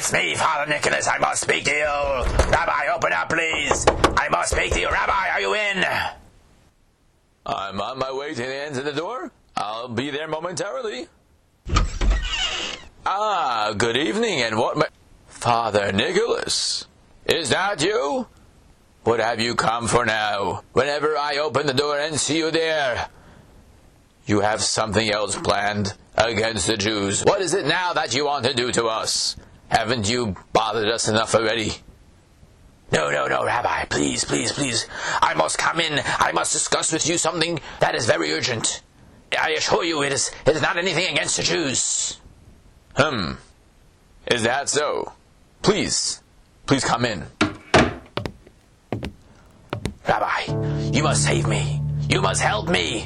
It's me, Father Nicholas. I must speak to you. Rabbi, open up, please. I must speak to you. Rabbi, are you in? I'm on my way to answer the door. I'll be there momentarily. Good evening, and Father Nicholas, is that you? What have you come for now? Whenever I open the door and see you there, you have something else planned against the Jews. What is it now that you want to do to us? Haven't you bothered us enough already? No, Rabbi. Please. I must come in. I must discuss with you something that is very urgent. I assure you it is not anything against the Jews. Is that so? Please come in. Rabbi, you must save me. You must help me.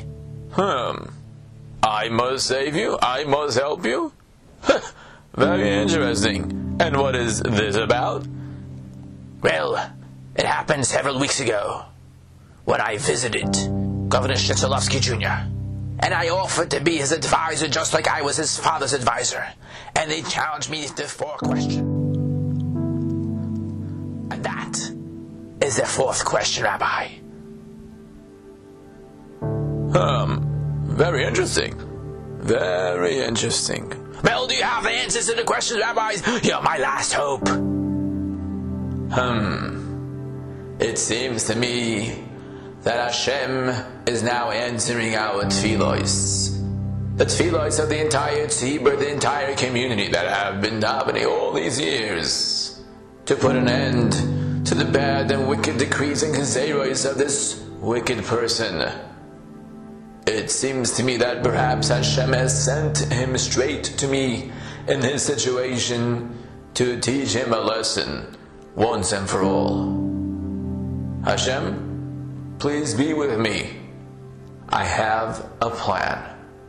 I must save you? I must help you? Very interesting. And what is this about? Well, it happened several weeks ago when I visited Governor Shchetzolowski Jr. And I offered to be his advisor just like I was his father's advisor. And they challenged me to 4 questions. And that is the 4th question, Rabbi. Very interesting. Very interesting. Well, do you have the answers to the questions, rabbis? You're my last hope. It seems to me that Hashem is now answering our tefillos. The tefillos of the entire tzibur, the entire community that have been davening all these years to put an end to the bad and wicked decrees and gezeros of this wicked person. It seems to me that perhaps Hashem has sent him straight to me in this situation to teach him a lesson once and for all. Hashem, please be with me. I have a plan.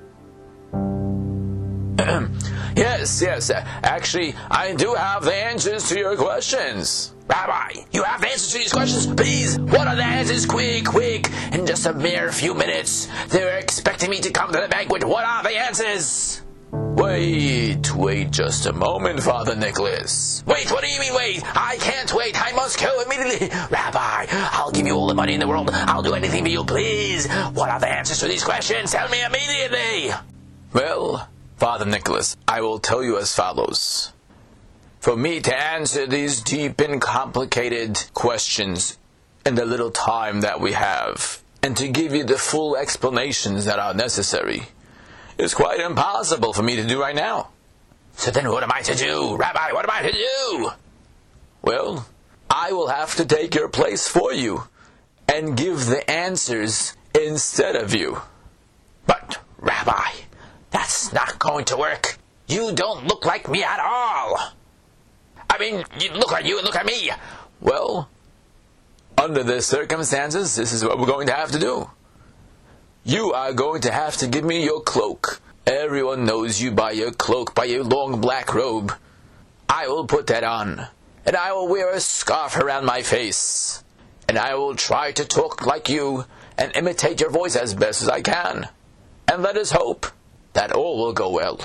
Yes. Actually, I do have the answers to your questions. Rabbi, you have the answers to these questions? Please, what are the answers? Quick. In just a mere few minutes, they're expecting me to come to the banquet. What are the answers? Wait just a moment, Father Nicholas. Wait, what do you mean wait? I can't wait. I must go immediately. Rabbi, I'll give you all the money in the world. I'll do anything for you, please. What are the answers to these questions? Tell me immediately. Well, Father Nicholas, I will tell you as follows. For me to answer these deep and complicated questions in the little time that we have, and to give you the full explanations that are necessary, is quite impossible for me to do right now. So then what am I to do? Rabbi, what am I to do? Well, I will have to take your place for you and give the answers instead of you. But, Rabbi, that's not going to work. You don't look like me at all. I mean, you look like you and look at me. Well, under the circumstances, this is what we're going to have to do. You are going to have to give me your cloak. Everyone knows you by your cloak, by your long black robe. I will put that on, and I will wear a scarf around my face, and I will try to talk like you and imitate your voice as best as I can. And let us hope that all will go well.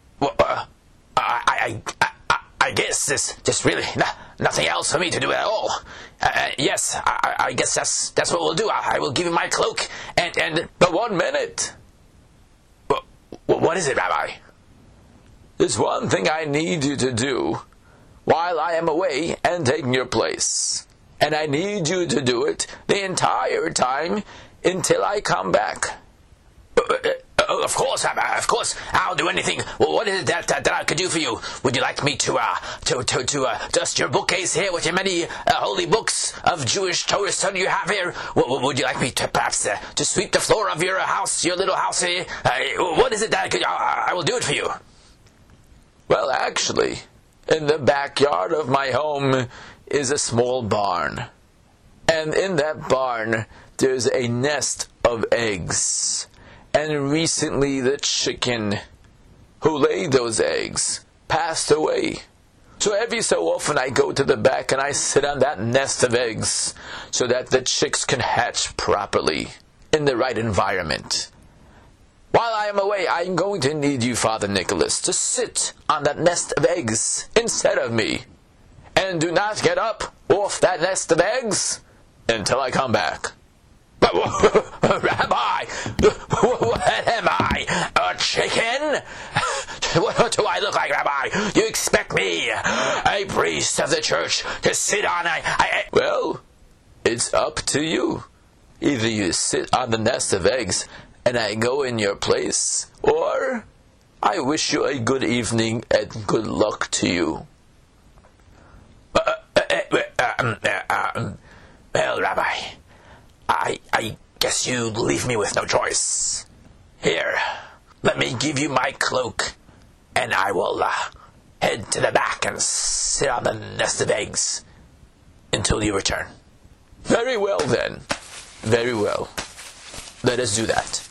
I guess there's really nothing else for me to do at all. Yes, I guess that's what we'll do. I will give you my cloak and... But 1 minute. What is it, Rabbi? There's one thing I need you to do while I am away and taking your place. And I need you to do it the entire time until I come back. Of course, Rabbi, of course, I'll do anything. Well, what is it that I could do for you? Would you like me to dust your bookcase here with your many holy books of Jewish Torah study you have here? Would you like me to perhaps to sweep the floor of your house, your little house here? What is it that I will do it for you? Well, actually, in the backyard of my home is a small barn. And in that barn, there's a nest of eggs. And recently the chicken who laid those eggs passed away. So every so often I go to the back and I sit on that nest of eggs so that the chicks can hatch properly in the right environment. While I am away, I am going to need you, Father Nicholas, to sit on that nest of eggs instead of me. And do not get up off that nest of eggs until I come back. Rabbi, what am I, a chicken? What do I look like, Rabbi? You expect me, a priest of the church, to sit on Well, it's up to you. Either you sit on the nest of eggs and I go in your place, or I wish you a good evening and good luck to you. Well, Rabbi, I guess you leave me with no choice. Here, let me give you my cloak, and I will head to the back and sit on the nest of eggs until you return. Very well, then. Very well. Let us do that.